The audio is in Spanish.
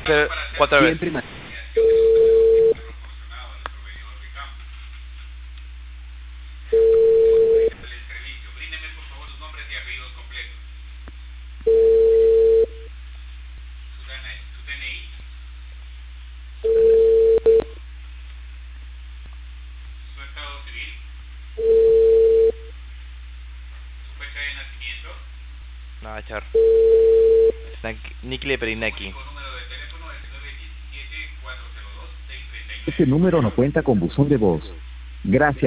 Pero, cuatro veces. Siempre ma- No, echar. Nikle Perineki. Este número no cuenta con buzón de voz. Gracias.